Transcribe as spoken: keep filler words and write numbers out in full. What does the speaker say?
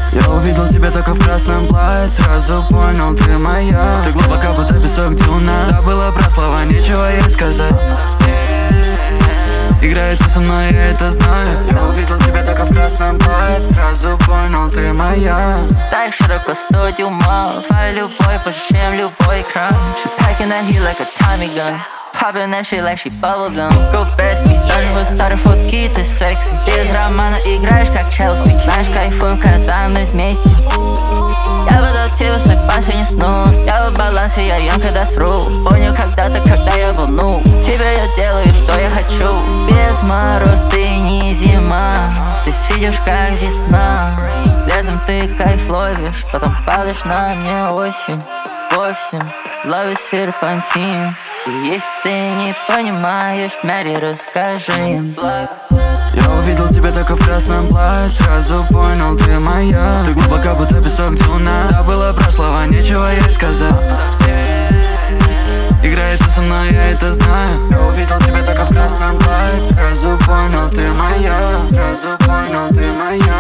Я увидел тебя только в красном платье, сразу понял, ты моя. Ты глубоко, будто песок дюна. Забыла про слова, нечего ей сказать. Играет со мной, я это знаю. Я увидел тебя только в красном платье, сразу понял, ты моя. Так широко сто дюймов, твоя любовь больше, чем любой экран. She packing that heat like a Tommy gun, popping that shit like she bubblegum. Go bestie, даже в старой фотке ты секси. Без романа играешь как Челси. Знаешь, кайфуем, когда мы вместе. Я выдал тебе свой последний снус. Я в балансе, я ем, когда сру. Понял когда-то, когда я был ну. Тебе я делаю, что я хочу. Без мороз ты не зима. Ты светишь, как весна. Летом ты кайф ловишь, потом падаешь на мне осень. Вовсе ловит серпантин. И если ты не понимаешь, Мэри, расскажи им. Я увидел тебя только в красном платье, сразу понял, ты моя. Ты глубоко, будто песок дюна. Забыла про слова, нечего ей сказать. Играет со мной, я это знаю. Я увидел тебя только в красном платье, сразу понял, ты моя. Сразу понял, ты моя.